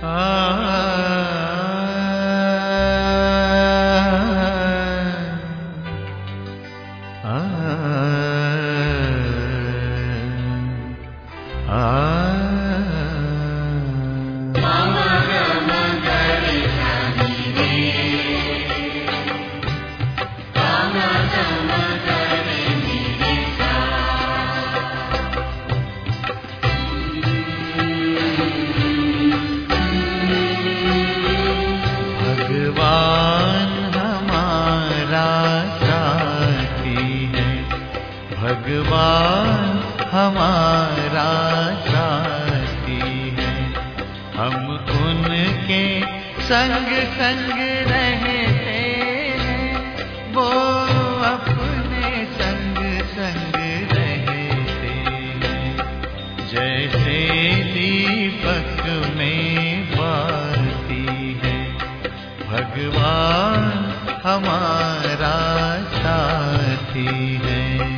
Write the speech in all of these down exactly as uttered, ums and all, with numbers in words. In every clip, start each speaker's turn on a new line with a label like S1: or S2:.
S1: भगवान हमारा साथी है, हम उनके संग संग रहते हैं, वो अपने संग संग रहते हैं। जैसे दीपक में बाती है, भगवान हमारा साथी है।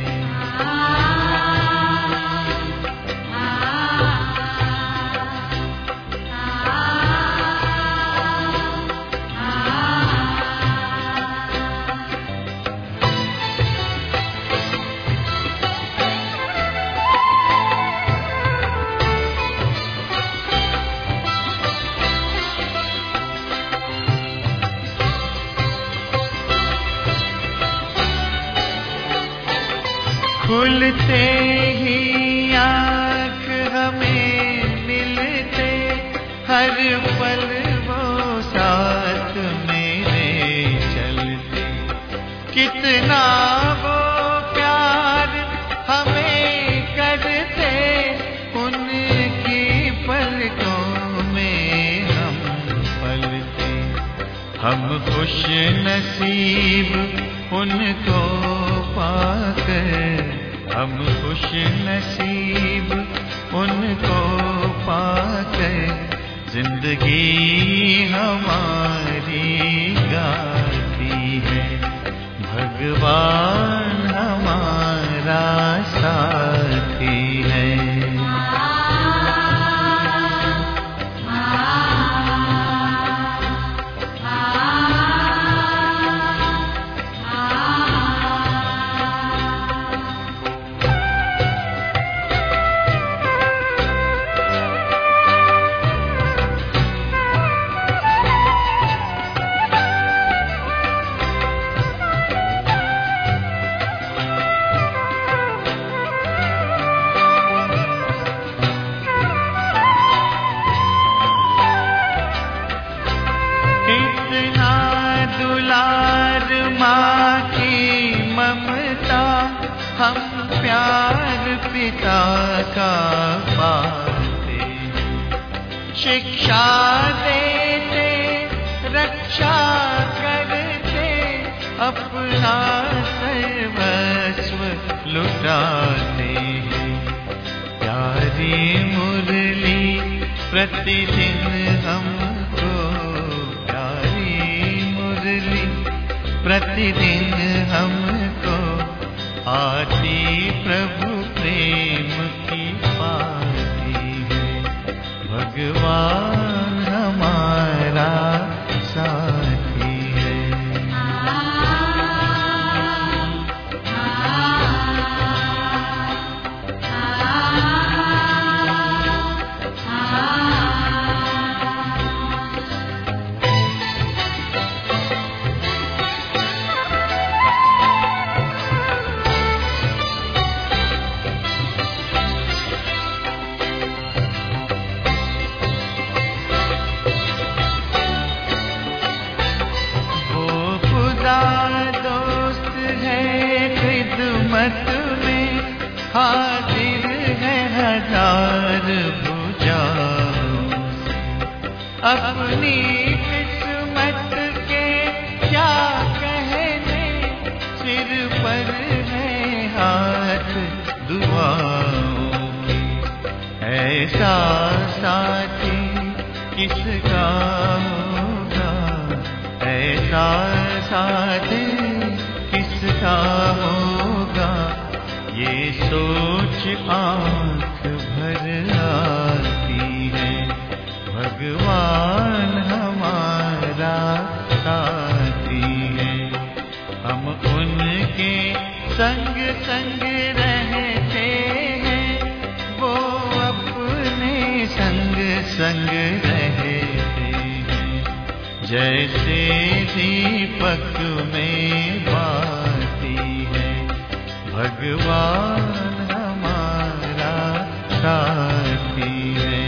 S1: खुलते ही आँख हमें मिलते, हर पल वो साथ मेरे चलते। कितना वो प्यार हमें करते, उनकी पलकों में हम पलते। हम खुश नसीब उनको पाकर, हम खुश नसीब उनको पाकर, जिंदगी हमारी गाती है। भगवान हमारा साथी है। दुलार माँ की ममता, हम प्यार पिता का पाते। शिक्षा देते, रक्षा करते, अपना सर्वस्व लुटाते हैं। प्यारी मुरली प्रतिदिन हमको, प्रतिदिन हमको आती प्रभु प्रेम की पाती है। भगवान हमारा साथी है। दोस्त है खिदमत में, हाजिर है हजार भुजाओं से। अपनी किस्मत के क्या कहने, सिर पर है हाथ दुआओं के। ऐसा साथी किसका होगा, ऐसा साथी किसका होगा, ये सोच आँख भर आती है। भगवान संग रहते हैं, जैसे दीपक में बाती है, भगवान हमारा साथी है।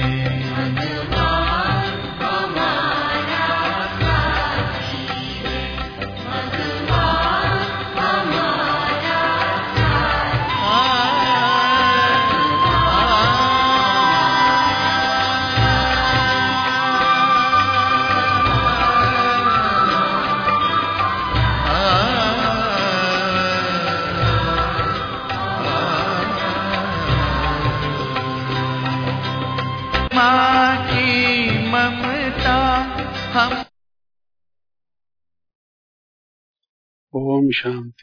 S1: माँ की ममता हम।
S2: ओम शांति।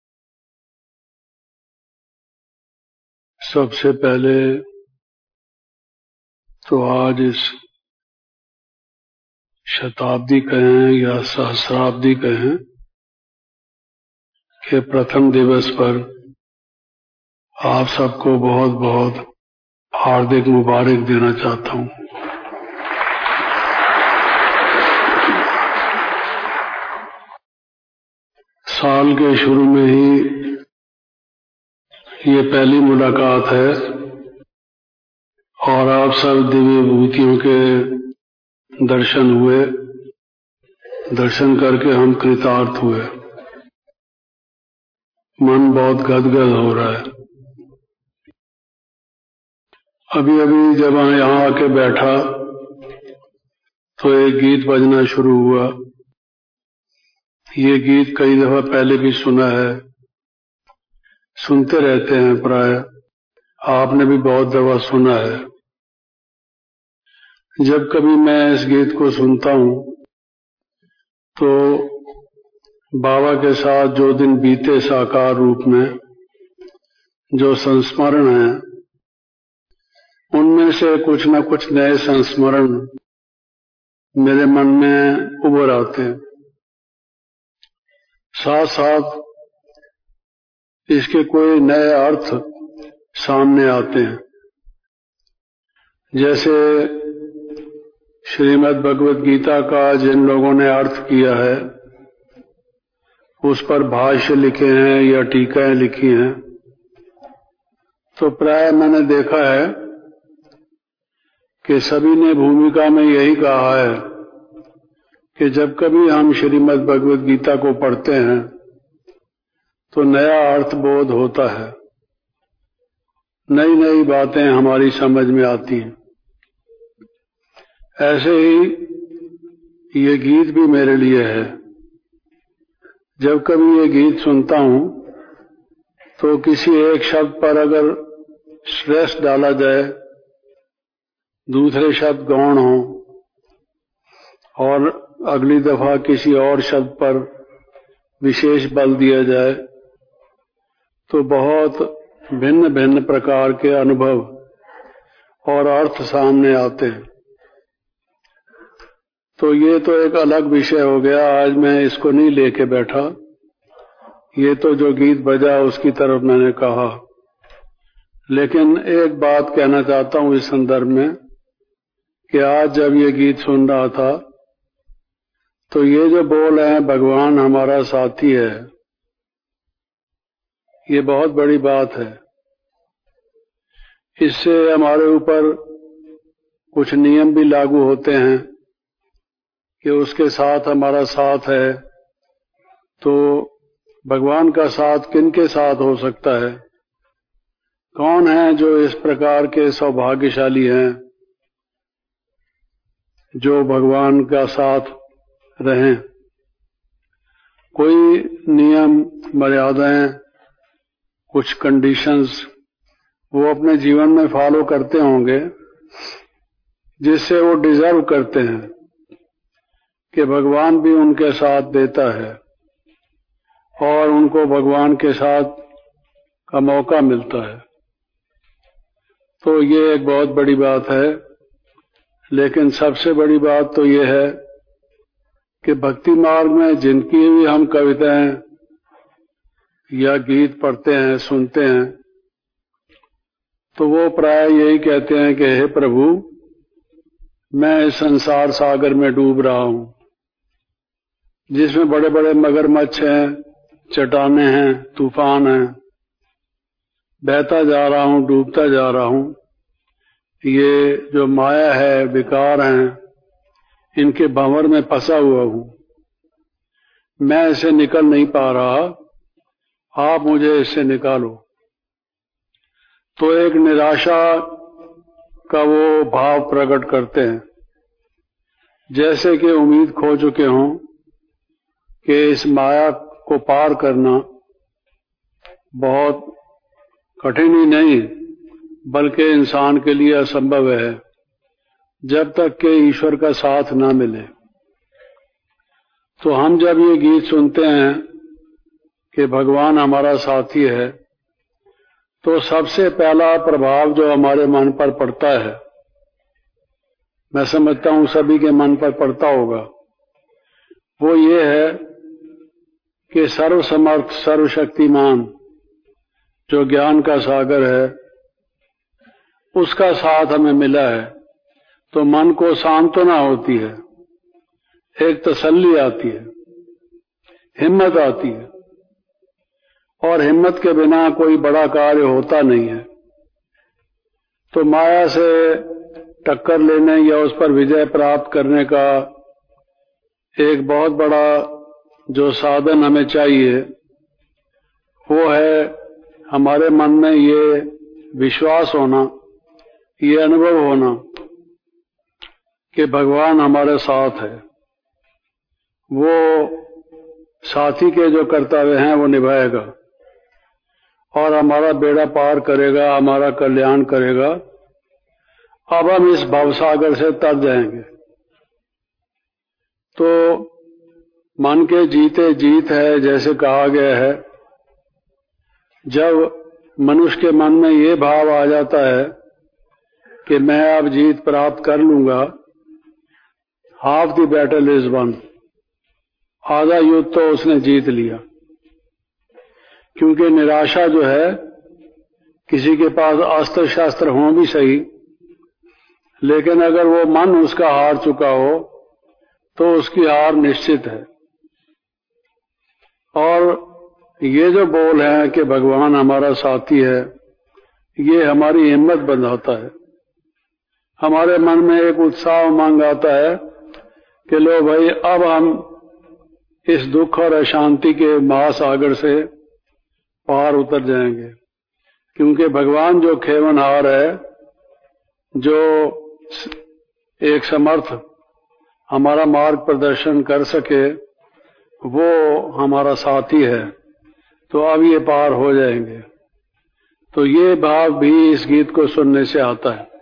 S2: सबसे पहले तो आज इस शताब्दी कहें या सहस्राब्दी कहें के प्रथम दिवस पर आप सबको बहुत बहुत हार्दिक मुबारक देना चाहता हूँ। साल के शुरू में ही ये पहली मुलाकात है और आप सब दिव्य विभूतियों के दर्शन हुए, दर्शन करके हम कृतार्थ हुए। मन बहुत गदगद हो रहा है। अभी अभी जब मैं यहाँ आके बैठा तो एक गीत बजना शुरू हुआ। ये गीत कई दफा पहले भी सुना है, सुनते रहते हैं, प्राय आपने भी बहुत दफा सुना है। जब कभी मैं इस गीत को सुनता हूँ तो बाबा के साथ जो दिन बीते साकार रूप में जो संस्मरण है, उनमें से कुछ न कुछ नए संस्मरण मेरे मन में उभर आते हैं। साथ साथ इसके कोई नए अर्थ सामने आते हैं। जैसे श्रीमद् भगवद गीता का जिन लोगों ने अर्थ किया है, उस पर भाष्य लिखे हैं या टीकाएं लिखी हैं, तो प्राय मैंने देखा है कि सभी ने भूमिका में यही कहा है कि जब कभी हम श्रीमद् भगवद गीता को पढ़ते हैं तो नया अर्थ बोध होता है, नई नई बातें हमारी समझ में आती हैं। ऐसे ही ये गीत भी मेरे लिए है। जब कभी ये गीत सुनता हूँ तो किसी एक शब्द पर अगर स्ट्रेस डाला जाए, दूसरे शब्द गौण हो और अगली दफा किसी और शब्द पर विशेष बल दिया जाए, तो बहुत भिन्न भिन्न प्रकार के अनुभव और अर्थ सामने आते हैं। तो ये तो एक अलग विषय हो गया, आज मैं इसको नहीं लेके बैठा। ये तो जो गीत बजा उसकी तरफ मैंने कहा, लेकिन एक बात कहना चाहता हूँ इस संदर्भ में कि आज जब ये गीत सुन रहा था तो ये जो बोल है भगवान हमारा साथी है, ये बहुत बड़ी बात है। इससे हमारे ऊपर कुछ नियम भी लागू होते हैं कि उसके साथ हमारा साथ है, तो भगवान का साथ किन के साथ हो सकता है? कौन है जो इस प्रकार के सौभाग्यशाली हैं जो भगवान का साथ रहें? कोई नियम, मर्यादाएं, कुछ कंडीशंस वो अपने जीवन में फॉलो करते होंगे, जिससे वो डिजर्व करते हैं कि भगवान भी उनके साथ देता है और उनको भगवान के साथ का मौका मिलता है। तो ये एक बहुत बड़ी बात है। लेकिन सबसे बड़ी बात तो ये है कि भक्ति मार्ग में जिनकी भी हम कविताएं या गीत पढ़ते हैं, सुनते हैं, तो वो प्राय यही कहते हैं कि हे प्रभु, मैं इस संसार सागर में डूब रहा हूं, जिसमें बड़े बड़े मगरमच्छ हैं, चट्टानें हैं, तूफान हैं। बहता जा रहा हूं, डूबता जा रहा हूं। ये जो माया है, विकार हैं, इनके भंवर में फंसा हुआ हूं। मैं इससे निकल नहीं पा रहा, आप मुझे इससे निकालो। तो एक निराशा का वो भाव प्रकट करते हैं, जैसे कि उम्मीद खो चुके हों कि इस माया को पार करना बहुत कठिन ही नहीं बल्कि इंसान के लिए असंभव है, जब तक कि ईश्वर का साथ ना मिले। तो हम जब ये गीत सुनते हैं कि भगवान हमारा साथी है, तो सबसे पहला प्रभाव जो हमारे मन पर पड़ता है, मैं समझता हूं सभी के मन पर पड़ता होगा, वो ये है कि सर्वसमर्थ सर्वशक्तिमान जो ज्ञान का सागर है, उसका साथ हमें मिला है। तो मन को सांत्वना होती है, एक तसल्ली आती है, हिम्मत आती है, और हिम्मत के बिना कोई बड़ा कार्य होता नहीं है। तो माया से टक्कर लेने या उस पर विजय प्राप्त करने का एक बहुत बड़ा जो साधन हमें चाहिए, वो है हमारे मन में ये विश्वास होना, ये अनुभव होना कि भगवान हमारे साथ है। वो साथी के जो कर्तव्य हैं वो निभाएगा और हमारा बेड़ा पार करेगा, हमारा कल्याण करेगा। अब हम इस भवसागर से तर जाएंगे। तो मन के जीते जीत है, जैसे कहा गया है। जब मनुष्य के मन में ये भाव आ जाता है कि मैं अब जीत प्राप्त कर लूंगा, half the battle is won, आधा युद्ध तो उसने जीत लिया। क्योंकि निराशा जो है, किसी के पास अस्त्र शस्त्र हों भी सही, लेकिन अगर वो मन उसका हार चुका हो तो उसकी हार निश्चित है। और ये जो बोल है कि भगवान हमारा साथी है, ये हमारी हिम्मत बढ़ाता है। हमारे मन में एक उत्साह उमंग आता है कि लो भाई, अब हम इस दुख और अशांति के महासागर से पार उतर जाएंगे। क्योंकि भगवान जो खेवनहार है, जो एक समर्थ हमारा मार्ग प्रदर्शन कर सके, वो हमारा साथी है। तो अब ये पार हो जाएंगे। तो ये भाव भी इस गीत को सुनने से आता है।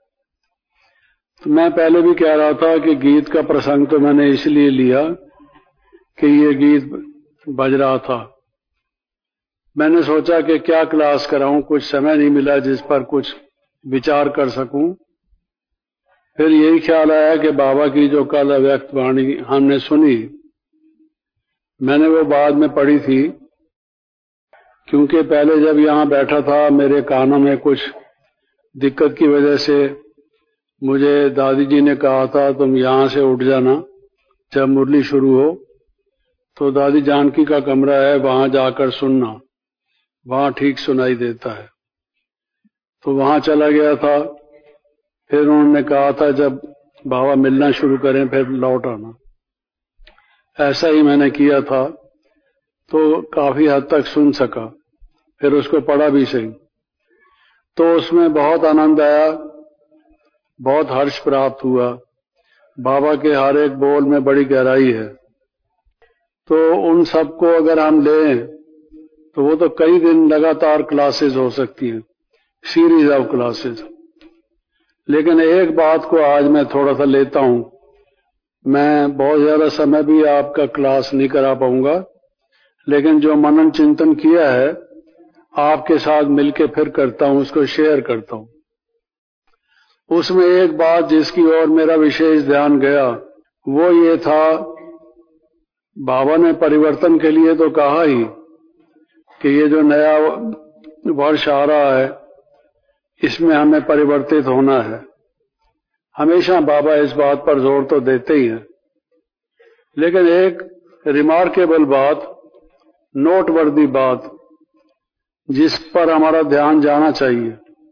S2: तो मैं पहले भी कह रहा था कि गीत का प्रसंग तो मैंने इसलिए लिया कि ये गीत बज रहा था। मैंने सोचा कि क्या क्लास कराऊं, कुछ समय नहीं मिला जिस पर कुछ विचार कर सकूं। फिर यही ख्याल आया कि बाबा की जो कल अव्यक्त वाणी हमने सुनी, मैंने वो बाद में पढ़ी थी। क्योंकि पहले जब यहां बैठा था, मेरे कानों में कुछ दिक्कत की वजह से मुझे दादी जी ने कहा था तुम यहां से उठ जाना जब मुरली शुरू हो। तो दादी जानकी का कमरा है, वहां जाकर सुनना, वहां ठीक सुनाई देता है। तो वहां चला गया था। फिर उन्होंने कहा था जब बाबा मिलना शुरू करें फिर लौट आना। ऐसा ही मैंने किया था। तो काफी हद तक सुन सका, फिर उसको पढ़ा भी सही। तो उसमें बहुत आनंद आया, बहुत हर्ष प्राप्त हुआ। बाबा के हर एक बोल में बड़ी गहराई है। तो उन सबको अगर हम लें तो वो तो कई दिन लगातार क्लासेस हो सकती हैं, सीरीज ऑफ क्लासेस। लेकिन एक बात को आज मैं थोड़ा सा लेता हूं। मैं बहुत ज्यादा समय भी आपका क्लास नहीं करा पाऊंगा, लेकिन जो मनन चिंतन किया है आपके साथ मिलके फिर करता हूं, उसको शेयर करता हूं। उसमें एक बात जिसकी ओर मेरा विशेष ध्यान गया, वो ये था, बाबा ने परिवर्तन के लिए तो कहा ही कि ये जो नया वर्ष आ रहा है, इसमें हमें परिवर्तित होना है, हमेशा बाबा इस बात पर जोर तो देते ही हैं, लेकिन एक रिमार्केबल बात, नोटवर्दी बात जिस पर हमारा ध्यान जाना चाहिए,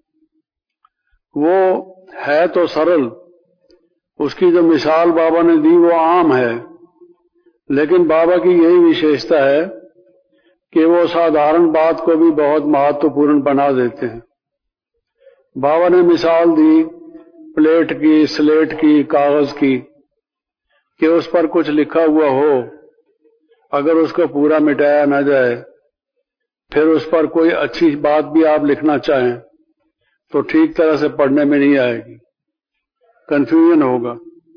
S2: वो है तो सरल, उसकी जो मिसाल बाबा ने दी वो आम है, लेकिन बाबा की यही विशेषता है कि वो साधारण बात को भी बहुत महत्वपूर्ण बना देते हैं। बाबा ने मिसाल दी प्लेट की, स्लेट की, कागज की, कि उस पर कुछ लिखा हुआ हो, अगर उसको पूरा मिटाया न जाए, फिर उस पर कोई अच्छी बात भी आप लिखना चाहें तो ठीक तरह से पढ़ने में नहीं आएगी, कंफ्यूजन होगा।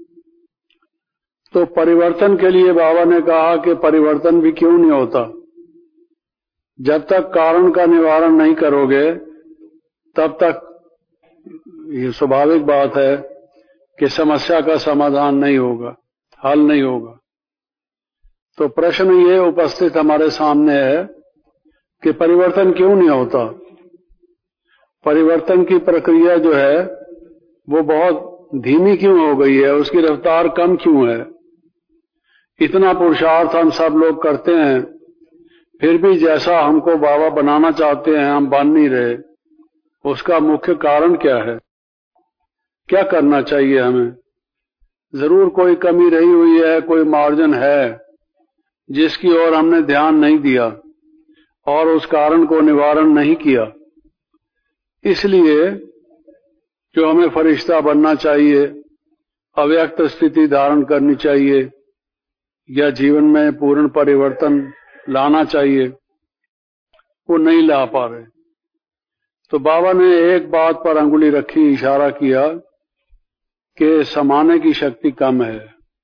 S2: तो परिवर्तन के लिए बाबा ने कहा कि परिवर्तन भी क्यों नहीं होता, जब तक कारण का निवारण नहीं करोगे तब तक ये स्वाभाविक बात है कि समस्या का समाधान नहीं होगा, हल नहीं होगा। तो प्रश्न ये उपस्थित हमारे सामने है कि परिवर्तन क्यों नहीं होता। परिवर्तन की प्रक्रिया जो है वो बहुत धीमी क्यों हो गई है, उसकी रफ्तार कम क्यों है। इतना पुरुषार्थ हम सब लोग करते हैं, फिर भी जैसा हमको बाबा बनाना चाहते हैं हम बन नहीं रहे। उसका मुख्य कारण क्या है, क्या करना चाहिए हमें। जरूर कोई कमी रही हुई है, कोई मार्जिन है जिसकी ओर हमने ध्यान नहीं दिया और उस कारण को निवारण नहीं किया। इसलिए जो हमें फरिश्ता बनना चाहिए, अव्यक्त स्थिति धारण करनी चाहिए या जीवन में पूर्ण परिवर्तन लाना चाहिए, वो नहीं ला पा रहे। तो बाबा ने एक बात पर अंगुली रखी, इशारा किया कि समाने की शक्ति कम है,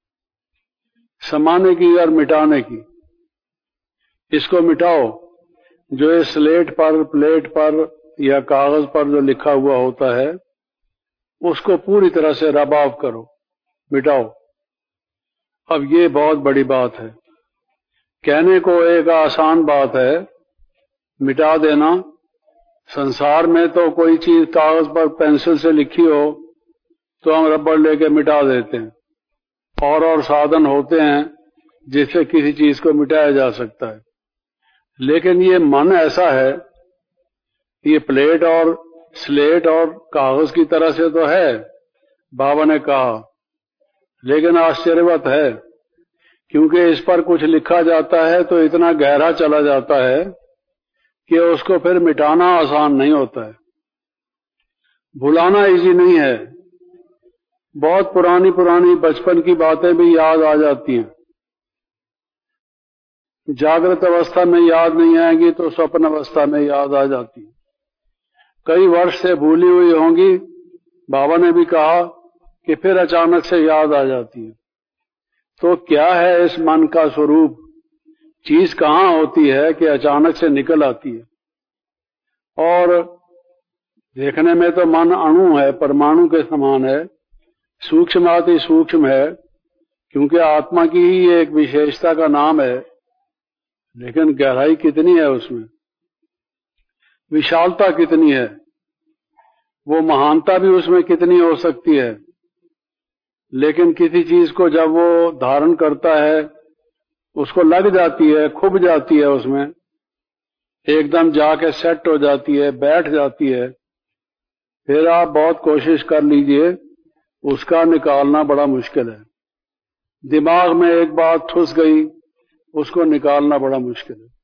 S2: समाने की और मिटाने की। इसको मिटाओ, जो इस स्लेट पर, प्लेट पर या कागज पर जो लिखा हुआ होता है उसको पूरी तरह से रब ऑफ करो, मिटाओ। अब ये बहुत बड़ी बात है। कहने को एक आसान बात है मिटा देना। संसार में तो कोई चीज कागज पर पेंसिल से लिखी हो तो हम रबड़ लेके मिटा देते हैं, और और साधन होते हैं जिससे किसी चीज को मिटाया जा सकता है। लेकिन ये मन ऐसा है, ये प्लेट और स्लेट और कागज की तरह से तो है, बाबा ने कहा, लेकिन आश्चर्यवत है क्योंकि इस पर कुछ लिखा जाता है तो इतना गहरा चला जाता है कि उसको फिर मिटाना आसान नहीं होता है, भुलाना इजी नहीं है। बहुत पुरानी पुरानी बचपन की बातें भी याद आ जाती हैं। जागृत अवस्था में याद नहीं आएंगी तो स्वप्न अवस्था में याद आ जाती है। कई वर्ष से भूली हुई होंगी, बाबा ने भी कहा कि फिर अचानक से याद आ जाती है। तो क्या है इस मन का स्वरूप, चीज कहाँ होती है कि अचानक से निकल आती है। और देखने में तो मन अणु है, परमाणु के समान है, सूक्ष्माति सूक्ष्म है, क्योंकि आत्मा की ही एक विशेषता का नाम है, लेकिन गहराई कितनी है उसमें, विशालता कितनी है, वो महानता भी उसमें कितनी हो सकती है। लेकिन किसी चीज को जब वो धारण करता है, उसको लग जाती है, खुब जाती है, उसमें एकदम जाके सेट हो जाती है, बैठ जाती है, फिर आप बहुत कोशिश कर लीजिए, उसका निकालना बड़ा मुश्किल है। दिमाग में एक बात ठुस गई, उसको निकालना बड़ा मुश्किल है।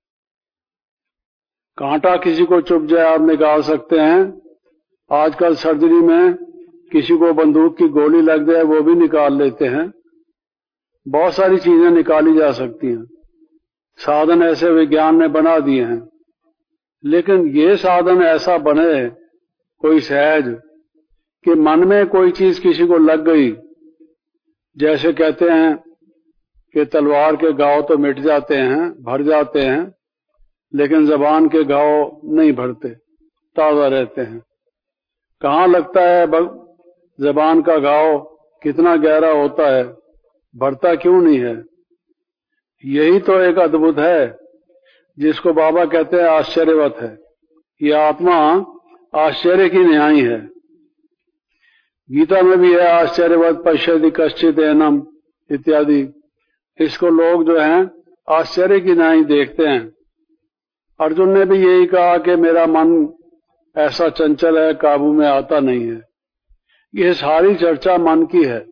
S2: कांटा किसी को चुभ जाए आप निकाल सकते हैं, आजकल सर्जरी में किसी को बंदूक की गोली लग जाए वो भी निकाल लेते हैं। बहुत सारी चीजें निकाली जा सकती हैं, साधन ऐसे विज्ञान ने बना दिए हैं। लेकिन ये साधन ऐसा बने कोई सहज कि मन में कोई चीज किसी को लग गई, जैसे कहते हैं कि तलवार के घाव तो मिट जाते हैं, भर जाते हैं, लेकिन जबान के घाव नहीं भरते, ताजा रहते हैं। कहाँ लगता है जबान का घाव, कितना गहरा होता है, भरता क्यों नहीं है। यही तो एक अद्भुत है जिसको बाबा कहते हैं आश्चर्यवत है। ये आत्मा आश्चर्य की न्यायी है। गीता में भी है आश्चर्यवत पश्यति कश्चित एनम इत्यादि। इसको लोग जो हैं आश्चर्य की नाई देखते हैं। अर्जुन ने भी यही कहा कि मेरा मन ऐसा चंचल है, काबू में आता नहीं है। ये सारी चर्चा मन की है।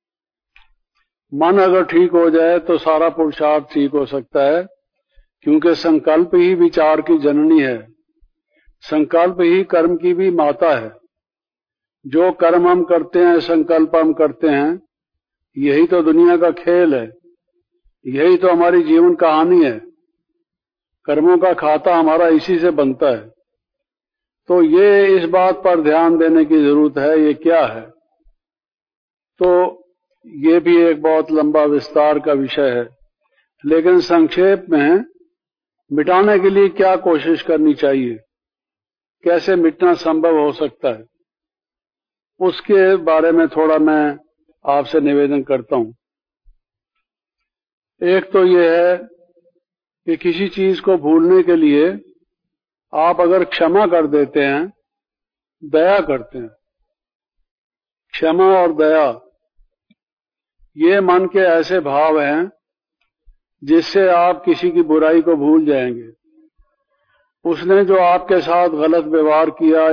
S2: मन अगर ठीक हो जाए तो सारा पुरुषार्थ ठीक हो सकता है, क्योंकि संकल्प ही विचार की जननी है, संकल्प ही कर्म की भी माता है। जो कर्म हम करते हैं, संकल्प हम करते हैं, यही तो दुनिया का खेल है, यही तो हमारी जीवन कहानी है। कर्मों का खाता हमारा इसी से बनता है। तो ये इस बात पर ध्यान देने की जरूरत है, ये क्या है। तो ये भी एक बहुत लंबा विस्तार का विषय है, लेकिन संक्षेप में मिटाने के लिए क्या कोशिश करनी चाहिए, कैसे मिटना संभव हो सकता है, उसके बारे में थोड़ा मैं आपसे निवेदन करता हूं। एक तो ये है कि किसी चीज को भूलने के लिए आप अगर क्षमा कर देते हैं, दया करते हैं, क्षमा और दया ये मन के ऐसे भाव हैं जिससे आप किसी की बुराई को भूल जाएंगे। उसने जो आपके साथ गलत व्यवहार किया,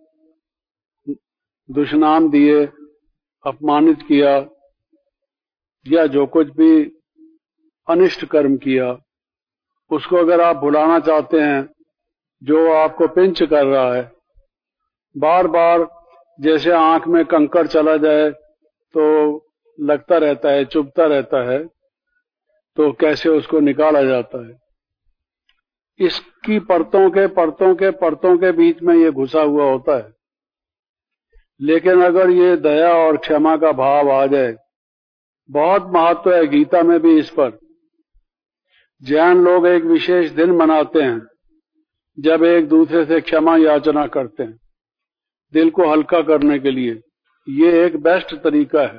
S2: दुष्नाम दिए, अपमानित किया, या जो कुछ भी अनिष्ट कर्म किया, उसको अगर आप भुलाना चाहते हैं, जो आपको पिंच कर रहा है, बार बार जैसे आंख में कंकड़ चला जाए तो लगता रहता है, चुभता रहता है, तो कैसे उसको निकाला जाता है। इसकी परतों के परतों के परतों के बीच में ये घुसा हुआ होता है। लेकिन अगर ये दया और क्षमा का भाव आ जाए, बहुत महत्व है गीता में भी इस पर। जैन लोग एक विशेष दिन मनाते हैं जब एक दूसरे से क्षमा याचना करते हैं, दिल को हल्का करने के लिए। ये एक बेस्ट तरीका है।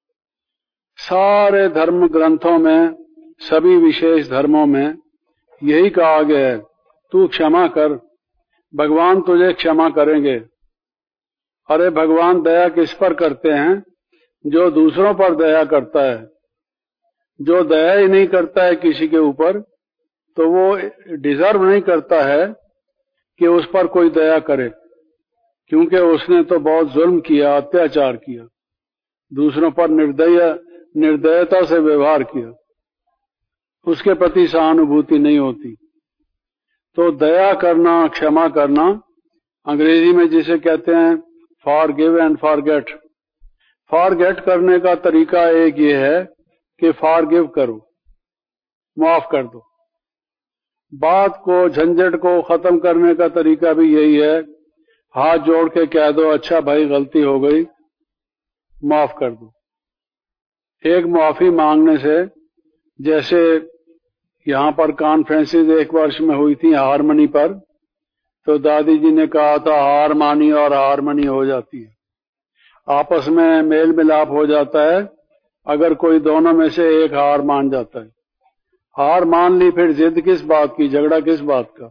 S2: सारे धर्म ग्रंथों में, सभी विशेष धर्मों में यही कहा गया है, तू क्षमा कर, भगवान तुझे क्षमा करेंगे। अरे भगवान दया किस पर करते हैं? जो दूसरों पर दया करता है। जो दया ही नहीं करता है किसी के ऊपर, तो वो डिजर्व नहीं करता है कि उस पर कोई दया करे, क्योंकि उसने तो बहुत जुल्म किया, अत्याचार किया, दूसरों पर निर्दय निर्दयता से व्यवहार किया, उसके प्रति सहानुभूति नहीं होती। तो दया करना, क्षमा करना, अंग्रेजी में जिसे कहते हैं फॉरगिव एंड फॉरगेट। फॉरगेट करने का तरीका एक ये है कि फॉरगिव करो, माफ कर दो। बात को, झंझट को खत्म करने का तरीका भी यही है, हाथ जोड़ के कह दो, अच्छा भाई गलती हो गई, माफ कर दो। एक माफी मांगने से, जैसे यहां पर कॉन्फ्रेंसेज एक वर्ष में हुई थी हारमनी पर, तो दादी जी ने कहा था हार मानी और हारमनी हो जाती है, आपस में मेल मिलाप हो जाता है अगर कोई दोनों में से एक हार मान जाता है। हार मान ली, फिर जिद किस बात की, झगड़ा किस बात का,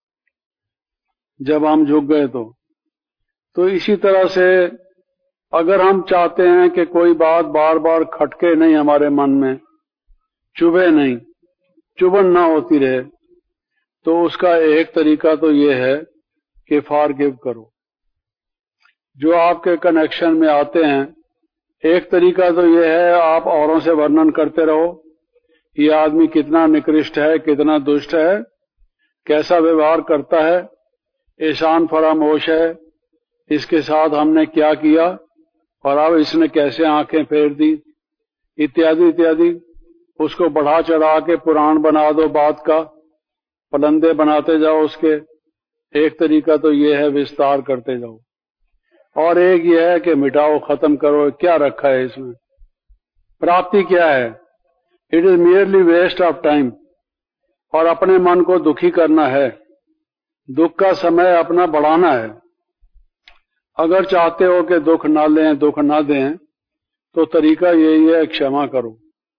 S2: जब हम झुक गए तो। तो इसी तरह से अगर हम चाहते हैं कि कोई बात बार बार खटके नहीं हमारे मन में, चुभे नहीं, चुभन ना होती रहे, तो उसका एक तरीका तो ये है कि फॉरगिव करो। जो आपके कनेक्शन में आते हैं, एक तरीका तो ये है आप औरों से वर्णन करते रहो, ये आदमी कितना निकृष्ट है, कितना दुष्ट है, कैसा व्यवहार करता है, एहसान फरामोश है, इसके साथ हमने क्या किया और अब इसने कैसे आंखें फेर दी, इत्यादि इत्यादि। उसको बढ़ा चढ़ा के पुराण बना दो, बात का पलंदे बनाते जाओ उसके। एक तरीका तो ये है, विस्तार करते जाओ। और एक ये है कि मिटाओ, खत्म करो, क्या रखा है इसमें, प्राप्ति क्या है। It is merely waste of time. और अपने मन को दुखी करना है, दुख का समय अपना बढ़ाना है। अगर चाहते हो कि दुख ना लें, दुख ना दें, तो तरीका यही है, क्षमा करो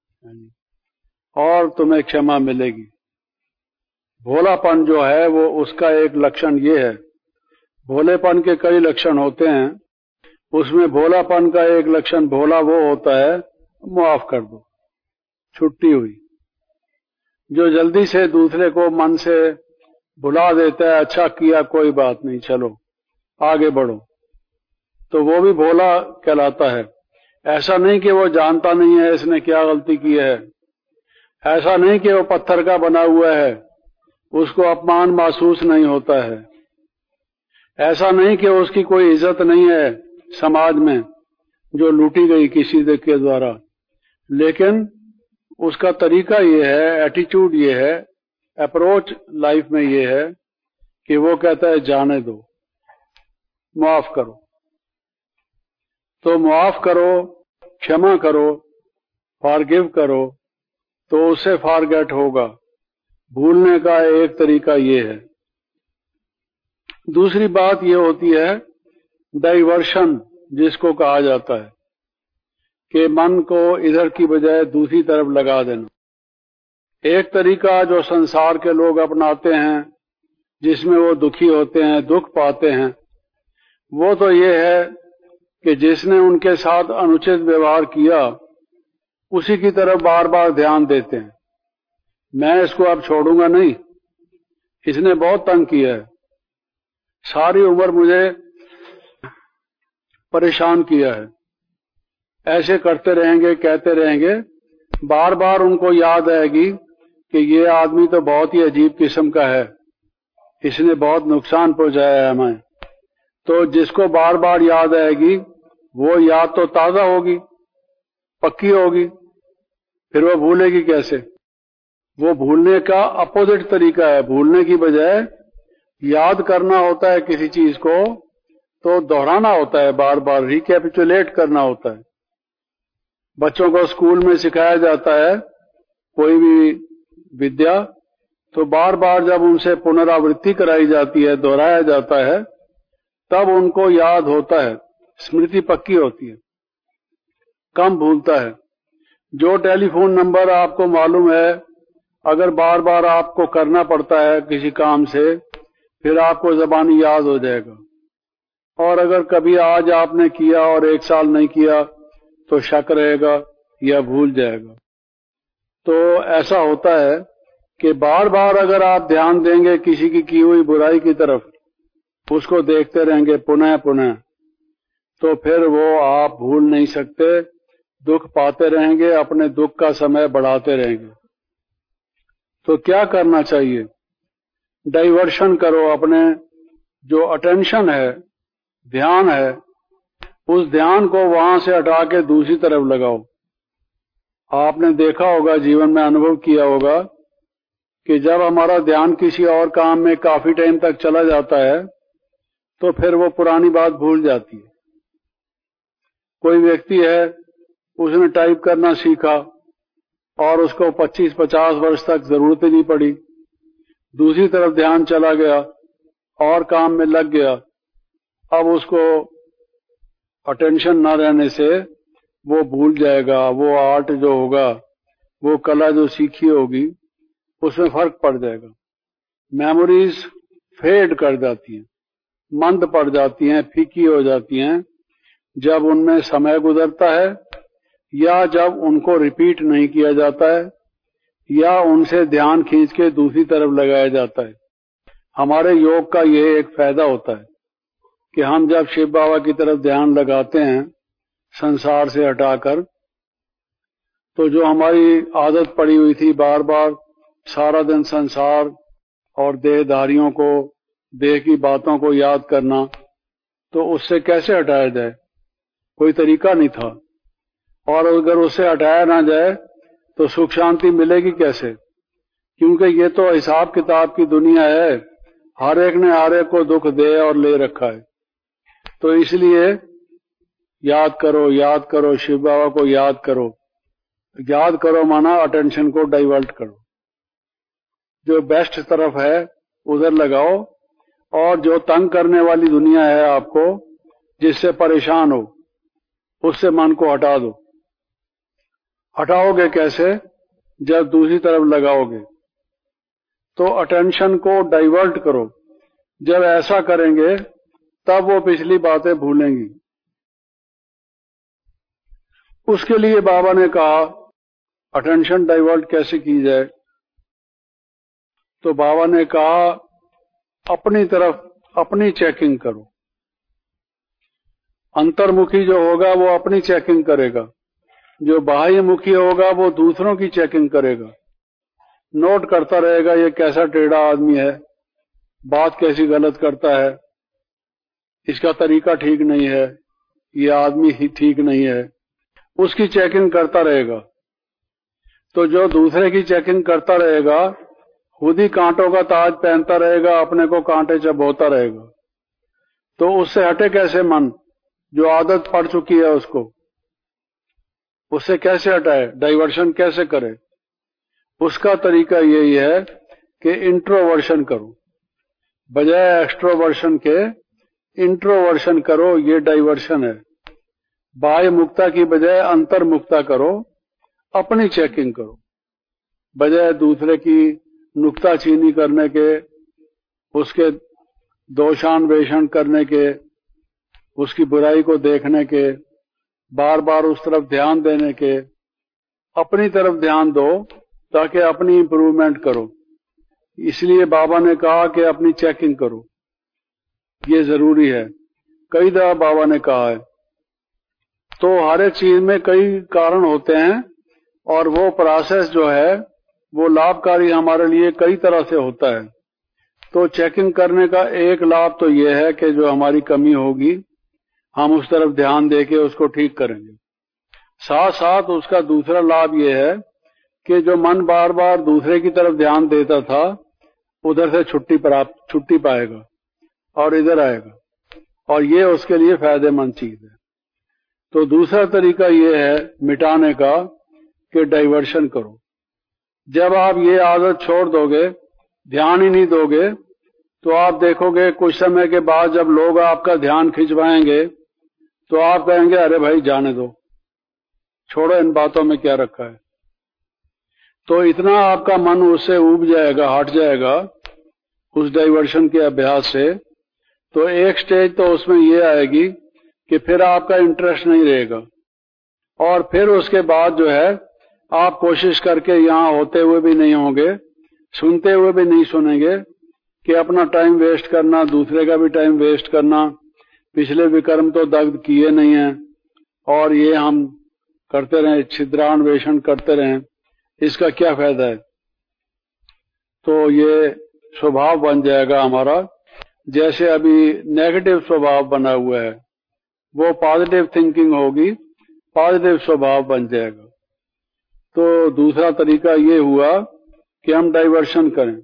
S2: और तुम्हें क्षमा मिलेगी। भोलापन जो है वो, उसका एक लक्षण ये है, भोलेपन के कई लक्षण होते हैं, उसमें भोलापन का एक लक्षण भोला वो होता है, माफ कर दो, छुट्टी हुई। जो जल्दी से दूसरे को मन से भुला देता है, अच्छा किया कोई बात नहीं चलो आगे बढ़ो, तो वो भी भोला कहलाता है। ऐसा नहीं कि वो जानता नहीं है इसने क्या गलती की है, ऐसा नहीं कि वो पत्थर का बना हुआ है उसको अपमान महसूस नहीं होता है, ऐसा नहीं कि उसकी कोई इज्जत नहीं है समाज में जो लूटी गई किसी के द्वारा, लेकिन उसका तरीका ये है, एटीट्यूड ये है, अप्रोच लाइफ में ये है कि वो कहता है जाने दो, माफ करो। तो माफ करो, क्षमा करो, फॉरगिव करो, तो उससे फॉरगेट होगा। भूलने का एक तरीका ये है। दूसरी बात ये होती है डाइवर्शन, जिसको कहा जाता है कि मन को इधर की बजाय दूसरी तरफ लगा देना। एक तरीका जो संसार के लोग अपनाते हैं जिसमें वो दुखी होते हैं, दुख पाते हैं, वो तो ये है कि जिसने उनके साथ अनुचित व्यवहार किया उसी की तरफ बार बार ध्यान देते हैं। मैं इसको अब छोड़ूंगा नहीं, इसने बहुत तंग किया है, सारी उम्र मुझे परेशान किया है, ऐसे करते रहेंगे, कहते रहेंगे। बार बार उनको याद आएगी कि ये आदमी तो बहुत ही अजीब किस्म का है, इसने बहुत नुकसान पहुंचाया है हमें। तो जिसको बार बार याद आएगी वो याद तो ताजा होगी, पक्की होगी, फिर वो भूलेगी कैसे? वो भूलने का अपोजिट तरीका है। भूलने की बजाय याद करना होता है किसी चीज को, तो दोहराना होता है, बार बार रिकैपिचुलेट करना होता है। बच्चों को स्कूल में सिखाया जाता है कोई भी विद्या, तो बार बार जब उनसे पुनरावृत्ति कराई जाती है, दोहराया जाता है, तब उनको याद होता है, स्मृति पक्की होती है, कम भूलता है। जो टेलीफोन नंबर आपको मालूम है, अगर बार बार आपको करना पड़ता है किसी काम से, फिर आपको ज़बानी याद हो जाएगा। और अगर कभी आज आपने किया और एक साल नहीं किया तो शक रहेगा या भूल जाएगा। तो ऐसा होता है कि बार बार अगर आप ध्यान देंगे किसी की की हुई बुराई की तरफ, उसको देखते रहेंगे पुनः पुनः, तो फिर वो आप भूल नहीं सकते, दुख पाते रहेंगे, अपने दुख का समय बढ़ाते रहेंगे। तो क्या करना चाहिए? डाइवर्शन करो, अपने जो अटेंशन है, ध्यान है, उस ध्यान को वहां से हटा के दूसरी तरफ लगाओ। आपने देखा होगा, जीवन में अनुभव किया होगा कि जब हमारा ध्यान किसी और काम में काफी टाइम तक चला जाता है तो फिर वो पुरानी बात भूल जाती है। कोई व्यक्ति है, उसने टाइप करना सीखा और उसको पच्चीस पचास वर्ष तक जरूरत ही नहीं पड़ी, दूसरी तरफ ध्यान चला गया और काम में लग गया। अब उसको अटेंशन न रहने से वो भूल जाएगा, वो आर्ट जो होगा, वो कला जो सीखी होगी, उसमें फर्क पड़ जाएगा। मेमोरीज फेड कर जाती हैं, मंद पड़ जाती हैं, फीकी हो जाती हैं जब उनमें समय गुजरता है, या जब उनको रिपीट नहीं किया जाता है, या उनसे ध्यान खींच के दूसरी तरफ लगाया जाता है। हमारे योग का ये एक फायदा होता है कि हम जब शिव बाबा की तरफ ध्यान लगाते हैं संसार से हटाकर, तो जो हमारी आदत पड़ी हुई थी बार बार सारा दिन संसार और देहधारियों को, देह की बातों को याद करना, तो उससे कैसे हटाया जाए? कोई तरीका नहीं था। और अगर उससे हटाया ना जाए तो सुख शांति मिलेगी कैसे? क्योंकि ये तो हिसाब किताब की दुनिया है, हर एक ने हर एक को दुख दे और ले रखा है। तो इसलिए याद करो, याद करो, शिव बाबा को याद करो। याद करो माना अटेंशन को डाइवर्ट करो, जो बेस्ट तरफ है उधर लगाओ, और जो तंग करने वाली दुनिया है आपको, जिससे परेशान हो, उससे मन को हटा दो। हटाओगे कैसे? जब दूसरी तरफ लगाओगे। तो अटेंशन को डाइवर्ट करो। जब ऐसा करेंगे तब वो पिछली बातें भूलेंगी। उसके लिए बाबा ने कहा अटेंशन डाइवर्ट कैसे की जाए। तो बाबा ने कहा अपनी तरफ अपनी चेकिंग करो। अंतर्मुखी जो होगा वो अपनी चेकिंग करेगा, जो बाह्यमुखी होगा वो दूसरों की चेकिंग करेगा। नोट करता रहेगा ये कैसा टेढ़ा आदमी है, बात कैसी गलत करता है, इसका तरीका ठीक नहीं है, ये आदमी ही ठीक नहीं है, उसकी चेकिंग करता रहेगा। तो जो दूसरे की चेकिंग करता रहेगा खुद ही कांटों का ताज पहनता रहेगा, अपने को कांटे चबोता रहेगा। तो उससे हटे कैसे मन, जो आदत पड़ चुकी है उसको, उससे कैसे हटाए, डाइवर्शन कैसे करे। उसका तरीका यही है कि इंट्रोवर्शन करो, बजाय एक्सट्रोवर्शन के इंट्रोवर्शन करो, ये डाइवर्शन है। बाह्य मुक्ता की बजाय अंतर्मुक्ता करो, अपनी चेकिंग करो, बजाय दूसरे की नुक्ताचीनी करने के, उसके दोषान्वेषण करने के, उसकी बुराई को देखने के, बार बार उस तरफ ध्यान देने के। अपनी तरफ ध्यान दो ताकि अपनी इंप्रूवमेंट करो। इसलिए बाबा ने कहा कि अपनी चेकिंग करो, ये जरूरी है। कई दफा बाबा ने कहा है। तो हर एक चीज में कई कारण होते हैं और वो प्रोसेस जो है वो लाभकारी हमारे लिए कई तरह से होता है। तो चेकिंग करने का एक लाभ तो ये है कि जो हमारी कमी होगी हम उस तरफ ध्यान देके उसको ठीक करेंगे। साथ साथ उसका दूसरा लाभ ये है कि जो मन बार बार दूसरे की तरफ ध्यान देता था उधर से छुट्टी प्राप्त छुट्टी पाएगा और इधर आएगा, और ये उसके लिए फायदेमंद चीज है। तो दूसरा तरीका ये है मिटाने का कि डाइवर्शन करो। जब आप ये आदत छोड़ दोगे, ध्यान ही नहीं दोगे, तो आप देखोगे कुछ समय के बाद जब लोग आपका ध्यान खिंचवाएंगे तो आप कहेंगे अरे भाई जाने दो, छोड़ो, इन बातों में क्या रखा है। तो इतना आपका मन उससे उब जाएगा, हट जाएगा उस डाइवर्शन के अभ्यास से। तो एक स्टेज तो उसमें ये आएगी कि फिर आपका इंटरेस्ट नहीं रहेगा, और फिर उसके बाद जो है आप कोशिश करके यहां होते हुए भी नहीं होंगे, सुनते हुए भी नहीं सुनेंगे कि अपना टाइम वेस्ट करना, दूसरे का भी टाइम वेस्ट करना, पिछले विकर्म तो दग्ध किए नहीं है और ये हम करते रहें, छिद्रान्वेषण करते रहें, इसका क्या फायदा है। तो ये स्वभाव बन जाएगा हमारा। जैसे अभी नेगेटिव स्वभाव बना हुआ है वो पॉजिटिव थिंकिंग होगी, पॉजिटिव स्वभाव बन जाएगा। तो दूसरा तरीका ये हुआ कि हम डाइवर्शन करें।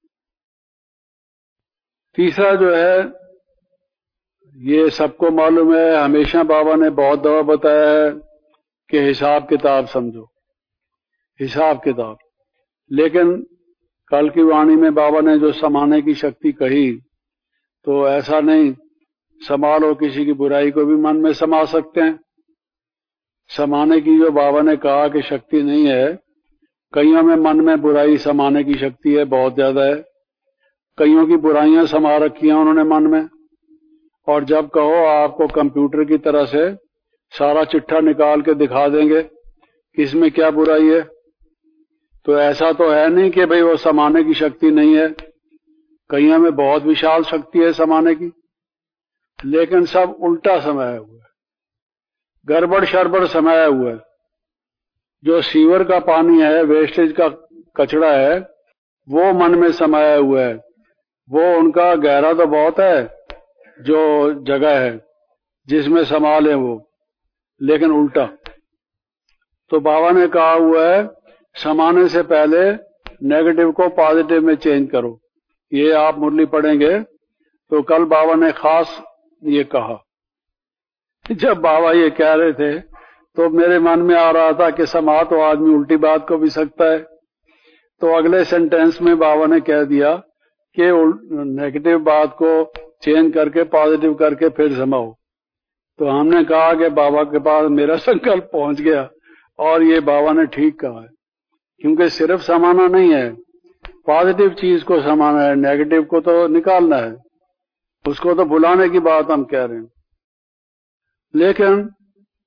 S2: तीसरा जो है ये सबको मालूम है, हमेशा बाबा ने बहुत दफा बताया है कि हिसाब किताब समझो, हिसाब किताब। लेकिन कल की वाणी में बाबा ने जो समाने की शक्ति कही, तो ऐसा नहीं समालो किसी की बुराई को भी मन में समा सकते हैं। समाने की जो बाबा ने कहा कि शक्ति नहीं है, कईयों में मन में बुराई समाने की शक्ति है, बहुत ज्यादा है। कईयों की बुराइयां समा रखी हैं उन्होंने मन में, और जब कहो आपको कंप्यूटर की तरह से सारा चिट्ठा निकाल के दिखा देंगे कि इसमें क्या बुराई है। तो ऐसा तो है नहीं कि भाई वो समाने की शक्ति नहीं है, कईयों में बहुत विशाल शक्ति है समाने की, लेकिन सब उल्टा समाया हुआ है, गड़बड़ शरबड़ समाया हुआ है। जो सीवर का पानी है, वेस्टेज का कचड़ा है, वो मन में समाया हुआ है। वो उनका गहरा तो बहुत है जो जगह है जिसमें समा ले वो, लेकिन उल्टा। तो बाबा ने कहा हुआ है समाने से पहले नेगेटिव को पॉजिटिव में चेंज करो। ये आप मुरली पढ़ेंगे तो कल बाबा ने खास ये कहा। जब बाबा ये कह रहे थे तो मेरे मन में आ रहा था कि समा तो आदमी उल्टी बात को भी सकता है। तो अगले सेंटेंस में बाबा ने कह दिया कि नेगेटिव बात को चेंज करके पॉजिटिव करके फिर समाओ। तो हमने कहा कि बाबा के पास मेरा संकल्प पहुंच गया, और ये बाबा ने ठीक कहा है, क्योंकि सिर्फ समाना नहीं है, पॉजिटिव चीज को समाना है, नेगेटिव को तो निकालना है, उसको तो भुलाने की बात हम कह रहे हैं। लेकिन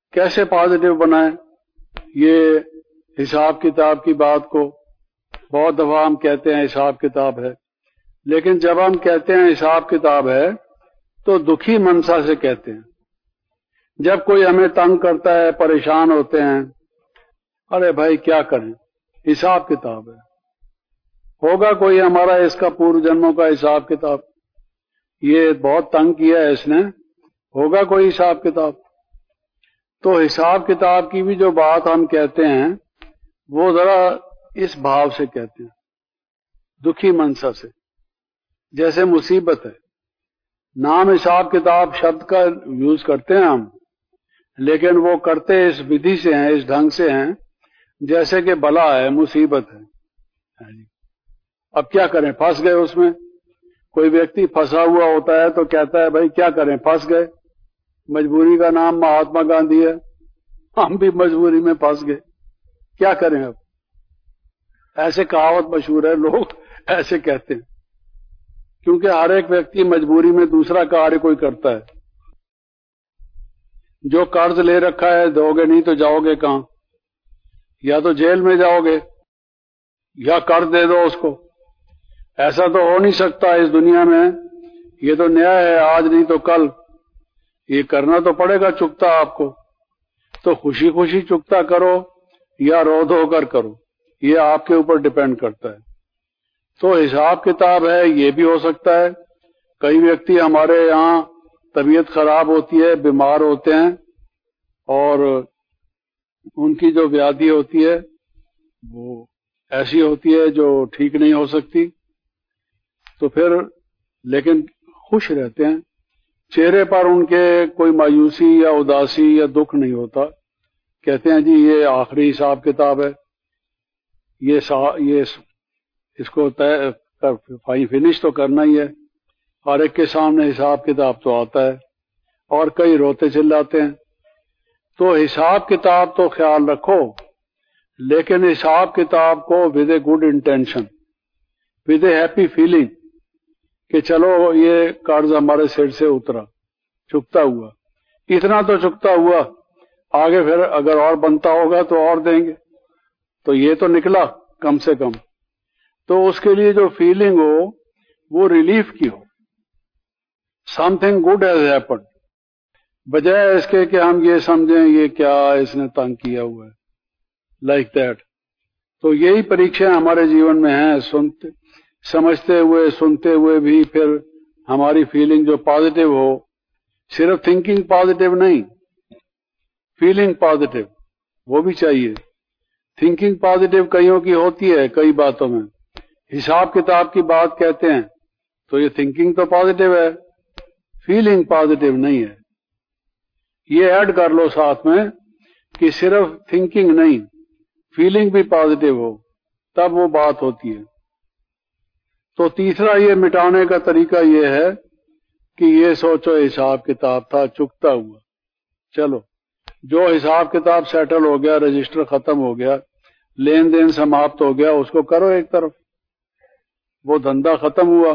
S2: कैसे पॉजिटिव बनाएं? ये हिसाब किताब की बात को बहुत दफा हम कहते हैं हिसाब किताब है, लेकिन जब हम कहते हैं हिसाब किताब है तो दुखी मनसा से कहते हैं। जब कोई हमें तंग करता है, परेशान होते हैं, अरे भाई क्या करें, हिसाब किताब है, होगा कोई हमारा इसका पूर्व जन्मों का हिसाब किताब, ये बहुत तंग किया है इसने, होगा कोई हिसाब किताब। तो हिसाब किताब की भी जो बात हम कहते हैं वो जरा इस भाव से कहते हैं, दुखी मनसा से। जैसे मुसीबत है, नाम हिसाब किताब शब्द का यूज करते हैं हम, लेकिन वो करते इस विधि से हैं, इस ढंग से हैं जैसे कि बला है, मुसीबत है। अब क्या करें, फंस गए उसमें। कोई व्यक्ति फंसा हुआ होता है तो कहता है भाई क्या करें, फंस गए, मजबूरी का नाम महात्मा गांधी है, हम भी मजबूरी में फंस गए, क्या करें अब। ऐसे कहावत मशहूर है, लोग ऐसे कहते हैं, क्योंकि हर एक व्यक्ति मजबूरी में दूसरा कार्य कोई करता है। जो कर्ज ले रखा है दोगे नहीं तो जाओगे कहां, या तो जेल में जाओगे या कर्ज दे दो उसको। ऐसा तो हो नहीं सकता इस दुनिया में, ये तो न्याय है, आज नहीं तो कल ये करना तो पड़ेगा चुकता आपको। तो खुशी खुशी चुकता करो या रो धो कर करो, ये आपके ऊपर डिपेंड करता है। तो हिसाब किताब है, ये भी हो सकता है। कई व्यक्ति हमारे यहाँ तबीयत खराब होती है, बीमार होते हैं और उनकी जो व्याधि होती है वो ऐसी होती है जो ठीक नहीं हो सकती, तो फिर लेकिन खुश रहते हैं, चेहरे पर उनके कोई मायूसी या उदासी या दुख नहीं होता। कहते हैं जी ये आखिरी हिसाब किताब है, ये ये इसको तय कर फिनिश तो करना ही है। हर एक के सामने हिसाब किताब तो आता है और कई रोते चिल्लाते हैं। तो हिसाब किताब तो ख्याल रखो, लेकिन हिसाब किताब को with a good intention, with a happy feeling कि चलो ये कर्ज हमारे सिर से उतरा, चुकता हुआ, इतना तो चुकता हुआ, आगे फिर अगर और बनता होगा तो और देंगे, तो ये तो निकला कम से कम। तो उसके लिए जो फीलिंग हो वो रिलीफ की हो, समथिंग गुड हैज हैपेंड, बजाय इसके कि हम ये समझें ये क्या इसने तंग किया हुआ है, लाइक दैट। तो यही परीक्षाएं हमारे जीवन में हैं, सुनते समझते हुए सुनते हुए भी फिर हमारी फीलिंग जो पॉजिटिव हो, सिर्फ थिंकिंग पॉजिटिव नहीं, फीलिंग पॉजिटिव वो भी चाहिए। थिंकिंग पॉजिटिव कईयों की होती है कई बातों में, हिसाब किताब की बात कहते हैं तो ये थिंकिंग तो पॉजिटिव है, फीलिंग पॉजिटिव नहीं है। ये ऐड कर लो साथ में कि सिर्फ थिंकिंग नहीं, फीलिंग भी पॉजिटिव हो, तब वो बात होती है। तो तीसरा ये मिटाने का तरीका ये है कि ये सोचो हिसाब किताब था, चुकता हुआ, चलो जो हिसाब किताब सेटल हो गया, रजिस्टर खत्म हो गया, लेन देन समाप्त हो गया, उसको करो एक तरफ, वो धंधा खत्म हुआ,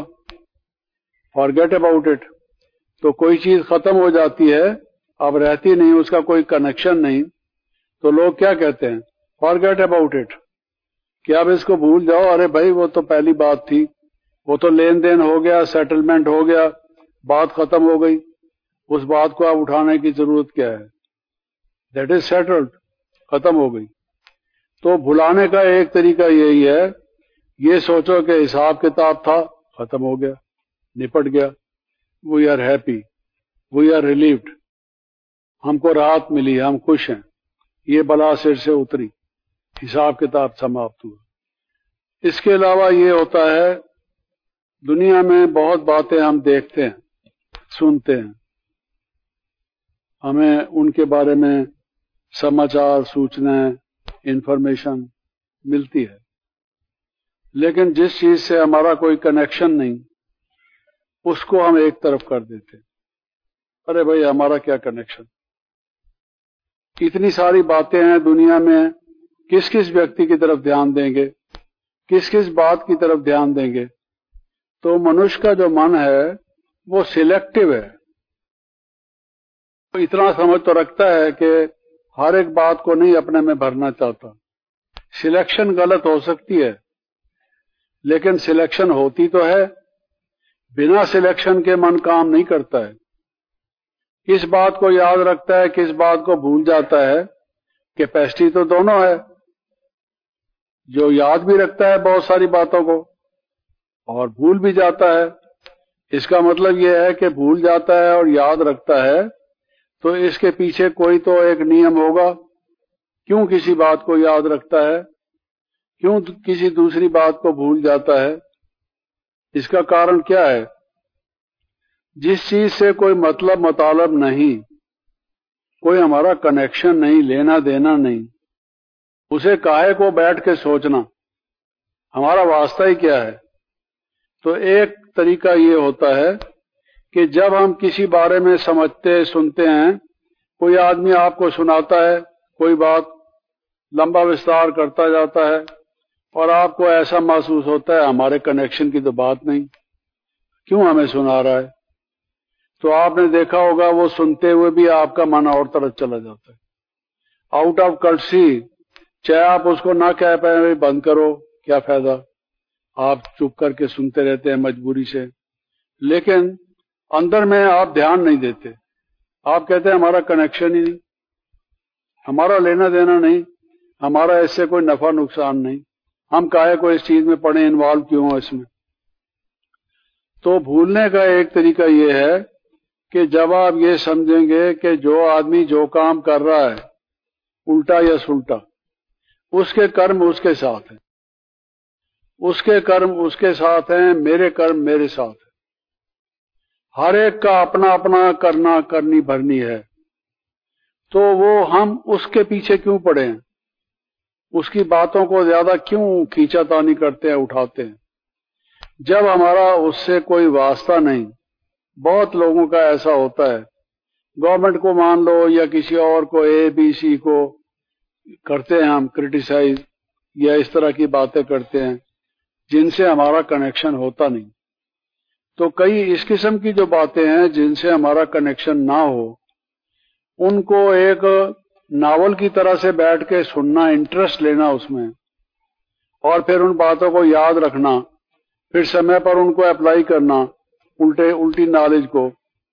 S2: फॉरगेट अबाउट इट। तो कोई चीज खत्म हो जाती है, अब रहती नहीं, उसका कोई कनेक्शन नहीं, तो लोग क्या कहते हैं, फॉरगेट अबाउट इट, कि अब इसको भूल जाओ, अरे भाई वो तो पहली बात थी, वो तो लेन देन हो गया, सेटलमेंट हो गया, बात खत्म हो गई, उस बात को अब उठाने की जरूरत क्या है, दैट इज सेटल्ड, खत्म हो गई। तो भुलाने का एक तरीका यही है, ये सोचो कि हिसाब किताब था, खत्म हो गया, निपट गया, we are happy, we are relieved, हमको राहत मिली, हम खुश हैं, ये बला सिर से उतरी, हिसाब किताब समाप्त हुआ। इसके अलावा ये होता है, दुनिया में बहुत बातें हम देखते हैं, सुनते हैं, हमें उनके बारे में समाचार, सूचनाएं, इंफॉर्मेशन मिलती है, लेकिन जिस चीज से हमारा कोई कनेक्शन नहीं, उसको हम एक तरफ कर देते हैं, अरे भाई हमारा क्या कनेक्शन। इतनी सारी बातें हैं दुनिया में, किस किस व्यक्ति की तरफ ध्यान देंगे, किस किस बात की तरफ ध्यान देंगे। तो मनुष्य का जो मन है वो सिलेक्टिव है, तो इतना समझ तो रखता है कि हर एक बात को नहीं अपने में भरना चाहता। सिलेक्शन गलत हो सकती है, लेकिन सिलेक्शन होती तो है। बिना सिलेक्शन के मन काम नहीं करता है। किस बात को याद रखता है, किस बात को भूल जाता है, कैपेसिटी तो दोनों है। जो याद भी रखता है बहुत सारी बातों को और भूल भी जाता है। इसका मतलब यह है कि भूल जाता है और याद रखता है, तो इसके पीछे कोई तो एक नियम होगा। क्यों किसी बात को याद रखता है, क्यों किसी दूसरी बात को भूल जाता है? इसका कारण क्या है? जिस चीज से कोई मतलब मतलब नहीं, कोई हमारा कनेक्शन नहीं, लेना देना नहीं, उसे काहे को बैठ के सोचना, हमारा वास्ता ही क्या है? तो एक तरीका ये होता है कि जब हम किसी बारे में समझते सुनते हैं, कोई आदमी आपको सुनाता है, कोई बात लंबा विस्तार करता जाता है और आपको ऐसा महसूस होता है हमारे कनेक्शन की तो बात नहीं, क्यों हमें सुना रहा है? तो आपने देखा होगा वो सुनते हुए भी आपका मन और तरफ चला जाता है। आउट ऑफ कर्टसी, चाहे आप उसको ना कह पाए बंद करो, क्या फायदा, आप चुप करके सुनते रहते हैं मजबूरी से, लेकिन अंदर में आप ध्यान नहीं देते। आप कहते हैं हमारा कनेक्शन ही नहीं, हमारा लेना देना नहीं, हमारा इससे कोई नफा नुकसान नहीं, हम काहे को इस चीज में पड़े, इन्वॉल्व क्यों हो इसमें। तो भूलने का एक तरीका यह है कि जब आप ये समझेंगे कि जो आदमी जो काम कर रहा है उल्टा या सुल्टा, उसके कर्म उसके साथ हैं, उसके कर्म उसके साथ हैं, मेरे कर्म मेरे साथ हैं। हर एक का अपना अपना करना करनी भरनी है। तो वो हम उसके पीछे क्यों पड़े हैं, उसकी बातों को ज्यादा क्यों खींचातानी करते हैं, उठाते हैं, जब हमारा उससे कोई वास्ता नहीं। बहुत लोगों का ऐसा होता है, गवर्नमेंट को मान लो या किसी और को, ए बी सी को करते हैं हम क्रिटिसाइज, या इस तरह की बातें करते हैं जिनसे हमारा कनेक्शन होता नहीं। तो कई इस किस्म की जो बातें हैं जिनसे हमारा कनेक्शन ना हो, उनको एक नावल की तरह से बैठ के सुनना, इंटरेस्ट लेना उसमें, और फिर उन बातों को याद रखना, फिर समय पर उनको अप्लाई करना, उल्टे उल्टी नॉलेज को।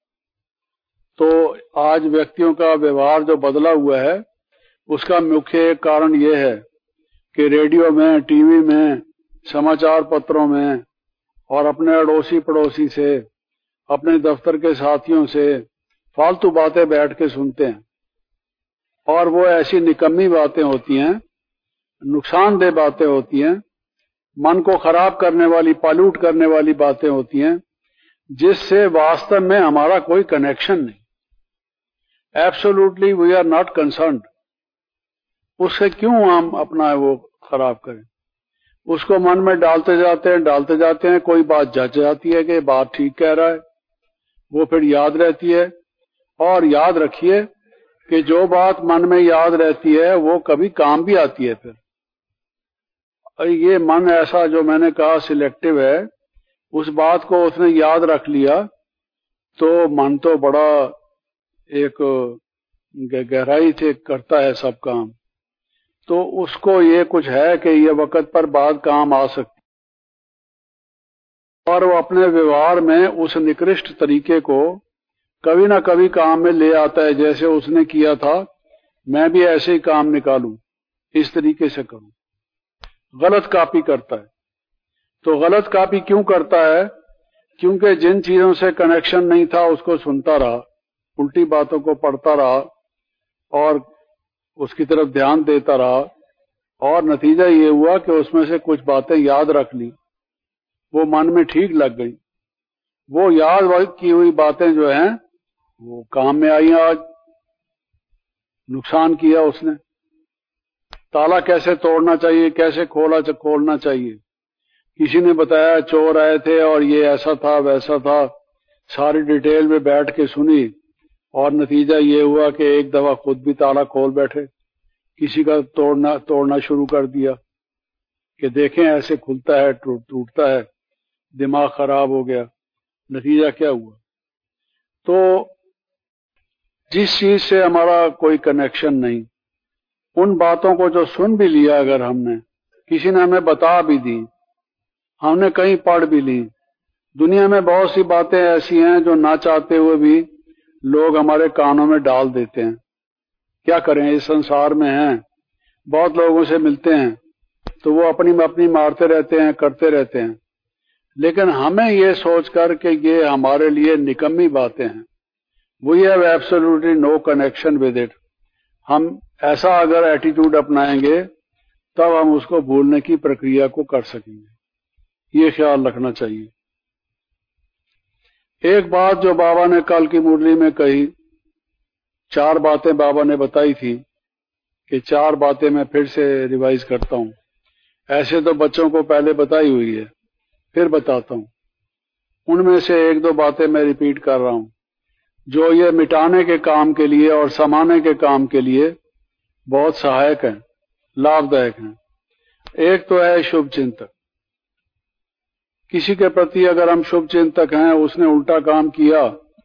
S2: तो आज व्यक्तियों का व्यवहार जो बदला हुआ है, उसका मुख्य कारण यह है कि रेडियो में, टीवी में, समाचार पत्रों में और अपने अड़ोसी पड़ोसी से, अपने दफ्तर के साथियों से फालतू बातें बैठ के सुनते हैं, और वो ऐसी निकम्मी बातें होती हैं, नुकसानदेह बातें होती हैं, मन को खराब करने वाली, पॉल्यूट करने वाली बातें होती हैं, जिससे वास्तव में हमारा कोई कनेक्शन नहीं। Absolutely we are not concerned. उससे क्यों हम अपना वो खराब करें? उसको मन में डालते जाते हैं डालते जाते हैं कोई बात जच जाती है कि बात ठीक कह रहा है, वो फिर याद रहती है। और याद रखिए कि जो बात मन में याद रहती है वो कभी काम भी आती है। फिर ये मन ऐसा जो मैंने कहा सिलेक्टिव है, उस बात को उसने याद रख लिया तो मन तो बड़ा एक गहराई से करता है सब काम। तो उसको ये कुछ है कि ये वक्त पर बाद काम आ सकती, और वो अपने व्यवहार में उस निकृष्ट तरीके को कभी ना कभी काम में ले आता है। जैसे उसने किया था, मैं भी ऐसे ही काम निकालूं, इस तरीके से करूं। गलत कॉपी करता है। तो गलत कॉपी क्यों करता है? क्योंकि जिन चीजों से कनेक्शन नहीं था उसको सुनता रहा, उल्टी बातों को पढ़ता रहा और उसकी तरफ ध्यान देता रहा, और नतीजा ये हुआ कि उसमें से कुछ बातें याद रख ली, वो मन में ठीक लग गई। वो याद की हुई बातें जो हैं वो काम में आई। आज नुकसान किया उसने। ताला कैसे तोड़ना चाहिए, कैसे खोला खोलना चाहिए, किसी ने बताया, चोर आए थे और ये ऐसा था वैसा था, सारी डिटेल में बैठ के सुनी, और नतीजा ये हुआ कि एक दफा खुद भी ताला खोल बैठे, किसी का तोड़ना तोड़ना शुरू कर दिया कि देखें ऐसे खुलता है, टूटता है, दिमाग खराब हो गया। नतीजा क्या हुआ? तो जिस चीज से हमारा कोई कनेक्शन नहीं, उन बातों को जो सुन भी लिया, अगर हमने, किसी ने हमें बता भी दी, हमने कहीं पढ़ भी ली, दुनिया में बहुत सी बातें ऐसी हैं जो ना चाहते हुए भी लोग हमारे कानों में डाल देते हैं। क्या करें, इस संसार में हैं, बहुत लोगों से मिलते हैं तो वो अपनी में अपनी मारते रहते हैं, करते रहते हैं, लेकिन हमें ये सोचकर कि ये हमारे लिए निकम्मी बातें हैं, we have absolutely no connection with it, हम ऐसा अगर एटीट्यूड अपनाएंगे तब हम उसको भूलने की प्रक्रिया को कर सकेंगे। ये ख्याल रखना चाहिए। एक बात जो बाबा ने कल की मुरली में कही, चार बातें बाबा ने बताई थी, कि चार बातें मैं फिर से रिवाइज करता हूं। ऐसे तो बच्चों को पहले बताई हुई है, फिर बताता हूं। उनमें से एक दो बातें मैं रिपीट कर रहा हूं, जो ये मिटाने के काम के लिए और समाने के काम के लिए बहुत सहायक हैं, लाभदायक हैं। एक तो है शुभ चिंतक। किसी के प्रति अगर हम शुभ चिंतक हैं, उसने उल्टा काम किया,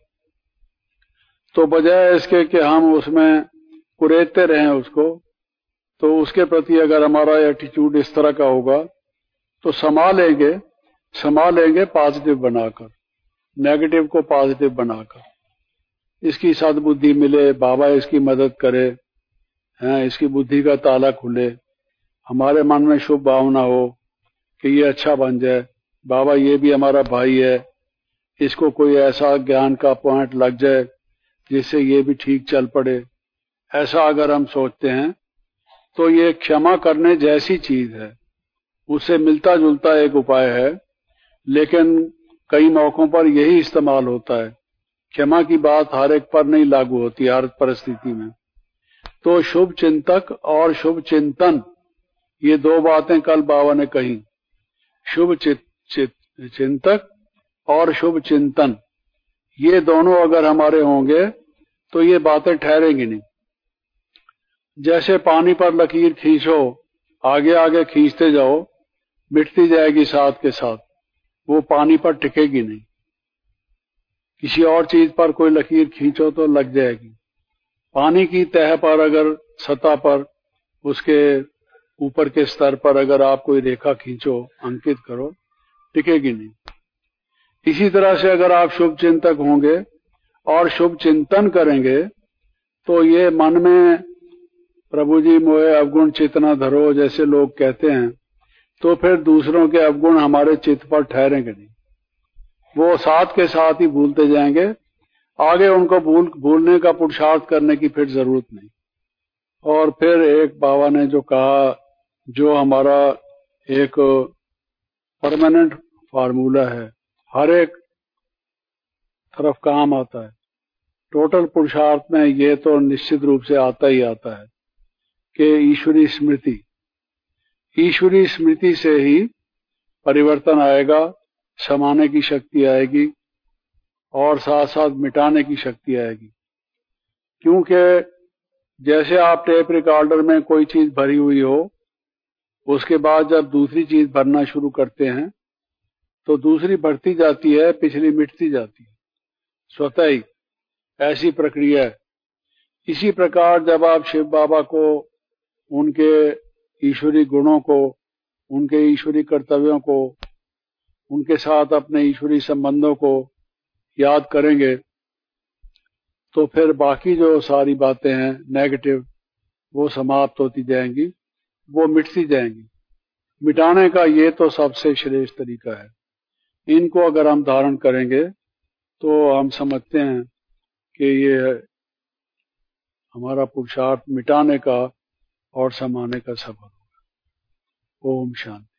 S2: तो बजाय इसके कि हम उसमें कुरेदते रहें उसको, तो उसके प्रति अगर हमारा एटीट्यूड इस तरह का होगा तो संभालेंगे संभालेंगे पॉजिटिव बनाकर, नेगेटिव को पॉजिटिव बनाकर। इसकी सद्बुद्धि मिले, बाबा इसकी मदद करे, हैं, इसकी बुद्धि का ताला खुले, हमारे मन में शुभ भावना हो कि ये अच्छा बन जाए, बाबा ये भी हमारा भाई है, इसको कोई ऐसा ज्ञान का पॉइंट लग जाए जिससे ये भी ठीक चल पड़े। ऐसा अगर हम सोचते हैं तो ये क्षमा करने जैसी चीज है, उससे मिलता जुलता एक उपाय है, लेकिन कई मौकों पर यही इस्तेमाल होता है। क्षमा की बात हर एक पर नहीं लागू होती, हर परिस्थिति में। तो शुभ चिंतक और शुभ चिंतन, ये दो बातें कल बाबा ने कही। शुभ चित, चित, चिंतक और शुभ चिंतन, ये दोनों अगर हमारे होंगे तो ये बातें ठहरेंगी नहीं। जैसे पानी पर लकीर खींचो, आगे आगे खींचते जाओ, मिटती जाएगी साथ के साथ, वो पानी पर टिकेगी नहीं। किसी और चीज पर कोई लकीर खींचो तो लग जाएगी। पानी की तह पर, अगर सतह पर, उसके ऊपर के स्तर पर अगर आप कोई रेखा खींचो, अंकित करो, टिकेगी नहीं। इसी तरह से अगर आप शुभ चिंतक होंगे और शुभ चिंतन करेंगे तो ये मन में प्रभु जी मोहे अवगुण चितना धरो जैसे लोग कहते हैं, तो फिर दूसरों के अवगुण हमारे चित्त पर ठहरेंगे नहीं, वो साथ के साथ ही भूलते जाएंगे। आगे उनको भूल भूलने का पुरुषार्थ करने की फिर जरूरत नहीं। और फिर एक बाबा ने जो कहा, जो हमारा एक परमानेंट फार्मूला है, हर एक तरफ काम आता है, टोटल पुरुषार्थ में ये तो निश्चित रूप से आता ही आता है कि ईश्वरी स्मृति, ईश्वरी स्मृति से ही परिवर्तन आएगा, समाने की शक्ति आएगी और साथ साथ मिटाने की शक्ति आएगी। क्योंकि जैसे आप टेप रिकॉर्डर में कोई चीज भरी हुई हो, उसके बाद जब दूसरी चीज भरना शुरू करते हैं तो दूसरी बढ़ती जाती है, पिछली मिटती जाती है, स्वतः ही ऐसी प्रक्रिया है। इसी प्रकार जब आप शिव बाबा को, उनके ईश्वरी गुणों को, उनके ईश्वरी कर्तव्यों को, उनके साथ अपने ईश्वरी संबंधों को याद करेंगे तो फिर बाकी जो सारी बातें हैं नेगेटिव, वो समाप्त होती जाएंगी, वो मिटती जाएंगी। मिटाने का ये तो सबसे श्रेष्ठ तरीका है। इनको अगर हम धारण करेंगे तो हम समझते हैं कि ये हमारा पुरुषार्थ मिटाने का और समाने का सफल होगा। ओम शांति।